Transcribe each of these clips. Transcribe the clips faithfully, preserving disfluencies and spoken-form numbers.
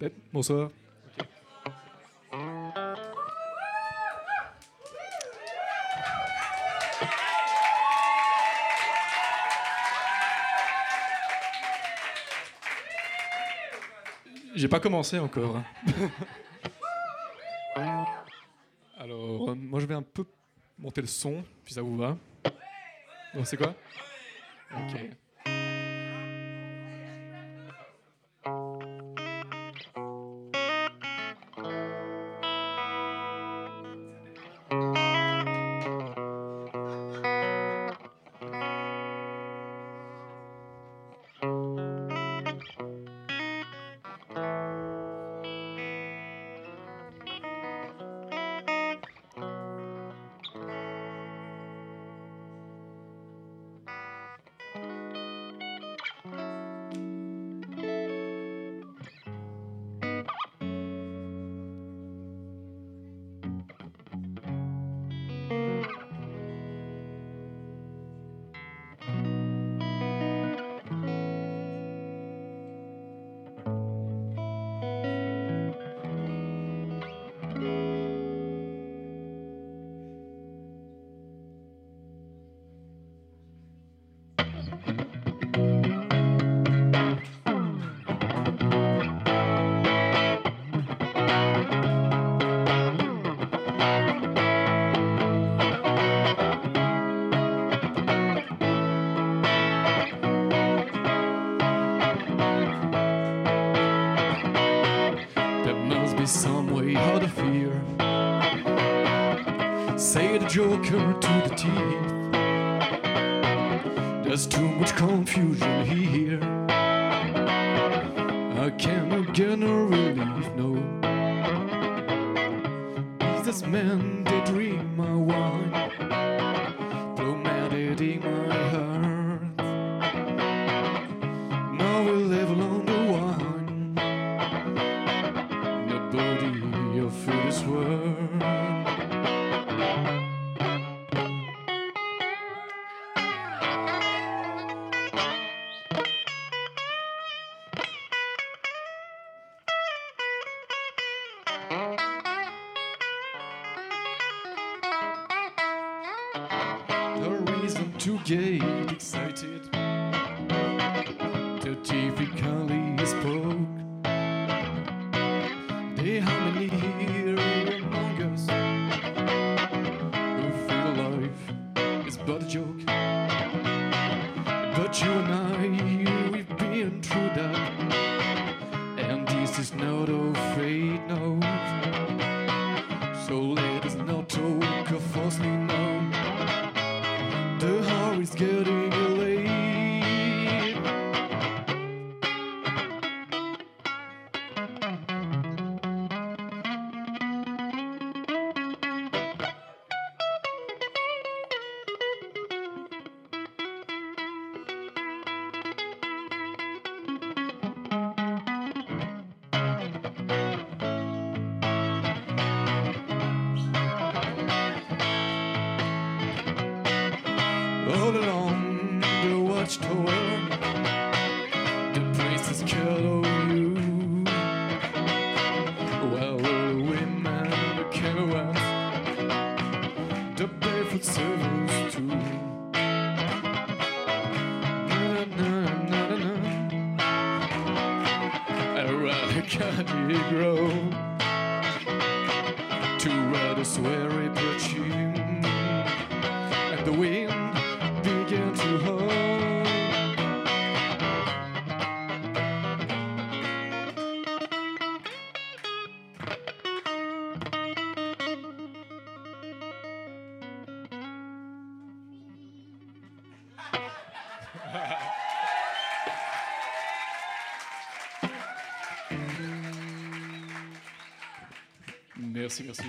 Peut-être. Bonsoir. J'ai pas commencé encore. Alors, euh, moi je vais un peu monter le son, puis ça vous va? Bon, c'est quoi? Ok. Some way out of fear. Say the joker to the teeth. There's too much confusion here. I cannot get no relief, no. Businessmen, they drink my wine, plummeted in my heart. Now we live along the wine. Of this world. The reason to get excited, the typically spoke. The harmony here among us who feel alive is but a joke. But you and I, we've been through that, and this is not a fate, no. So let us not talk of falsely now. The hour is getting late. All along the watchtower, the priestess cut over you. Well, the women, the caravans, the barefoot servants too. Na-na-na-na-na-na. I'd rather cut it grow to rather swear it preaching, and the wind began to hold. Merci, merci.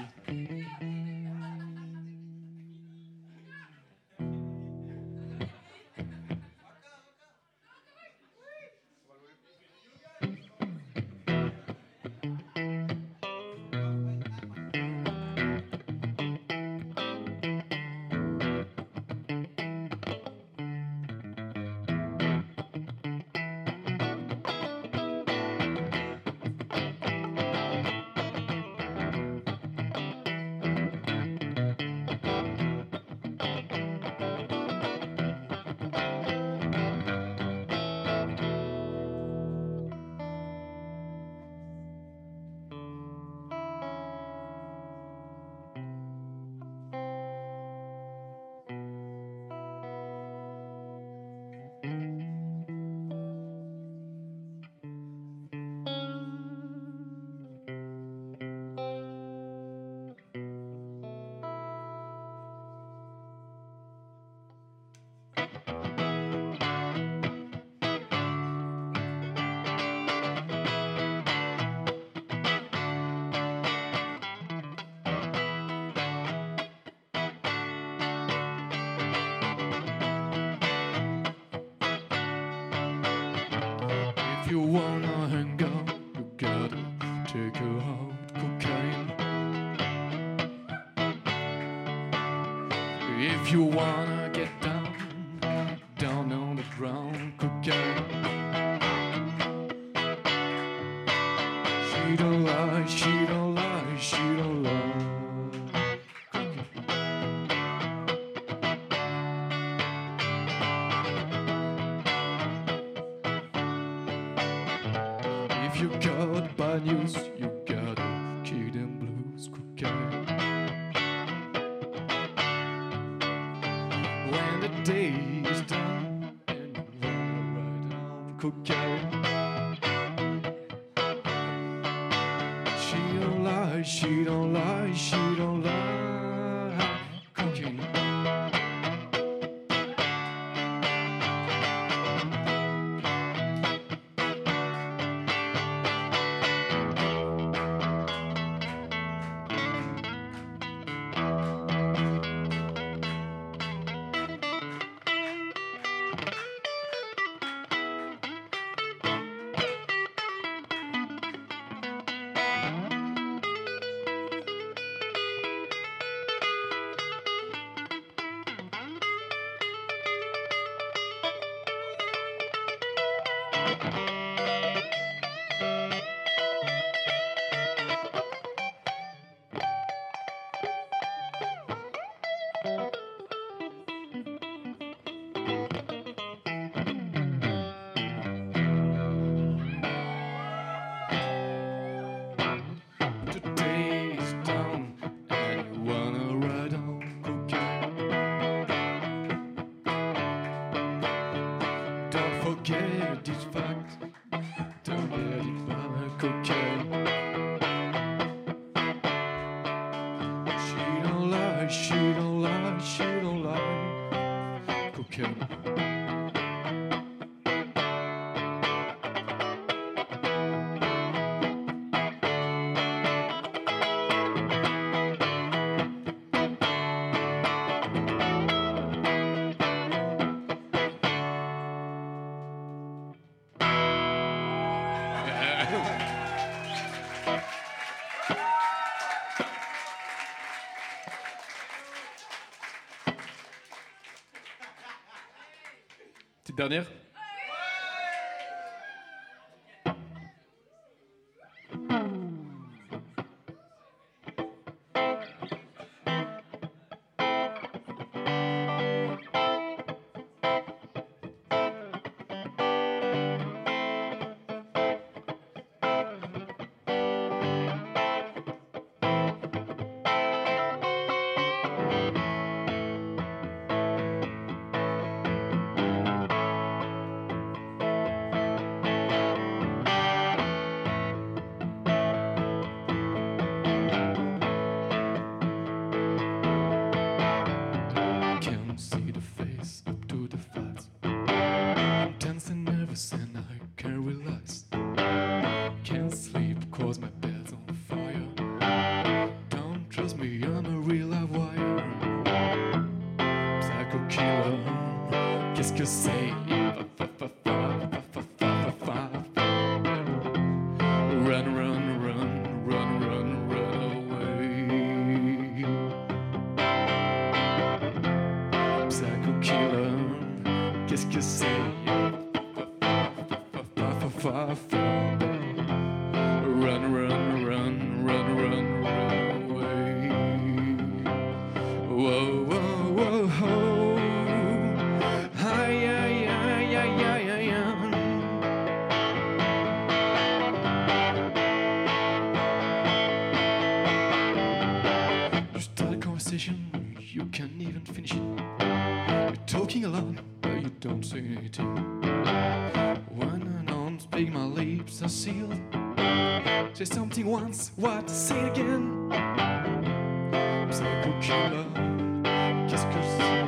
you wanna hang out, you gotta take her out cocaine. If you wanna get down, down on the ground, cocaine. She don't lie, she don't lie, she don't lie. If you got bad news, you got a kid and blues, cocaine. When the day is done and you wanna ride on cocaine. She don't lie, she don't lie, she don't lie, cocaine. Today is done and you wanna ride on cocaine. Don't forget this fact, don't get it by cocaine. She don't lie, she don't lie, she don't lie, cocaine. Petite dernière. And I can't relax. Can't sleep cause my bed's on fire. Don't trust me, I'm a real live wire. Psycho killer, qu'est-ce que c'est? Run, run, run, run, run, run away. Psycho killer, qu'est-ce que c'est? Far, far, run, run, run, run, run, run away. Whoa, whoa, whoa, whoa. Hi, hi, hi, hi, hi, hi, hi. You start a conversation, you can't even finish it. You're talking a lot, but you don't say anything. When Speak, my lips are sealed. Say something once, what? Say it again. Psycho killer, qu'est-ce que c'est?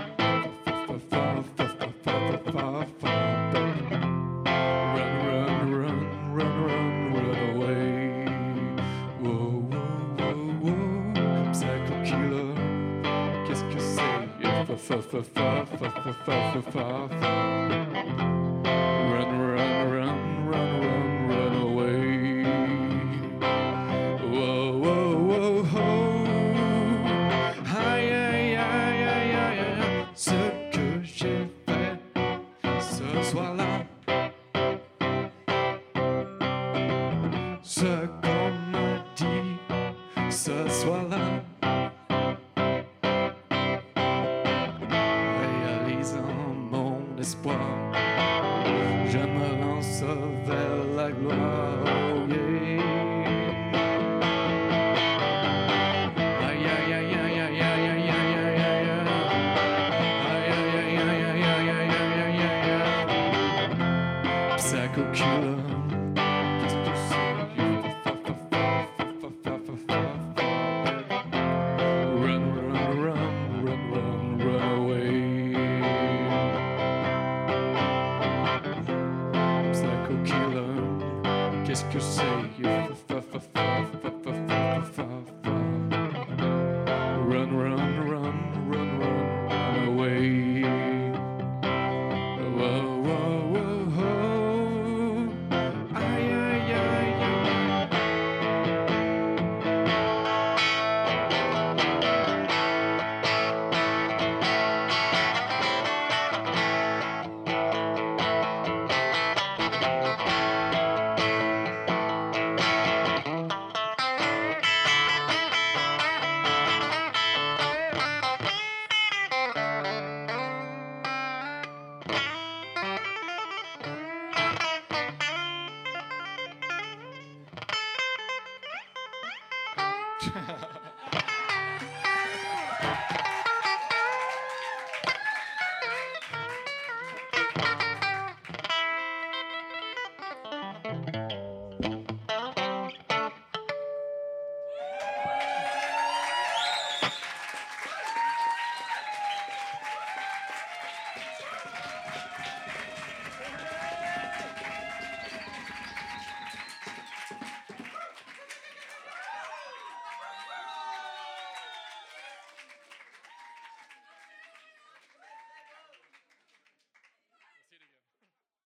Run, run, run, run, run, run away. Whoa, whoa, whoa, whoa. Psycho killer, qu'est-ce que c'est? Fa, fa, fa, fa, fa, fa, fa, fa, fa. Run, run, run, run, run. ce soir-là, réalisant mon espoir, je me lance vers la gloire. Oh yeah. Aïe aïe aïe aïe aïe aïe aïe aïe aïe aïe. Aïe aïe aïe aïe aïe aïe aïe aïe aïe aïe. Psycho killer. Qu'est-ce que c'est? Run, run, run, run, run, run away. Psycho killer. Qu'est-ce que c'est? Run, run, run, run, run, run away. Whoa, whoa, whoa, whoa. Aïe, aïe, aïe, aïe. Ha ha ha.